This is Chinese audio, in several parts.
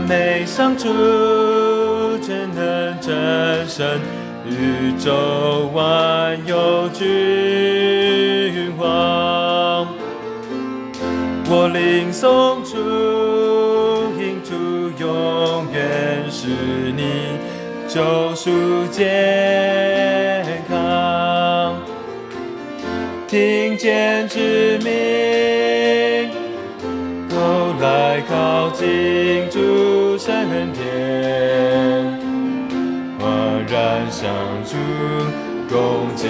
美上主，全能真神，宇宙万有君王。我领颂主，因主永远是你救赎健康。听见之名，都来靠近主神殿，焕然相助，恭敬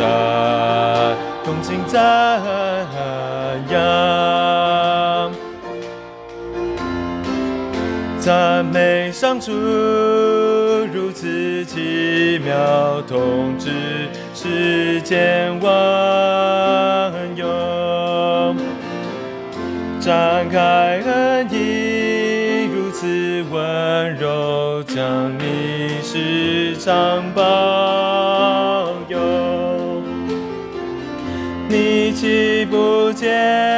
赞扬，赞美上主，如此奇妙统治世间万有，展开恩义，如此温柔，将你时常保佑。你岂不见，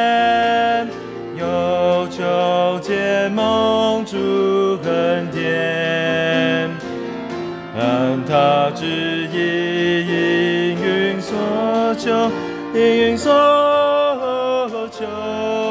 有求见蒙主恩典，按他旨意应允所求，应允所求。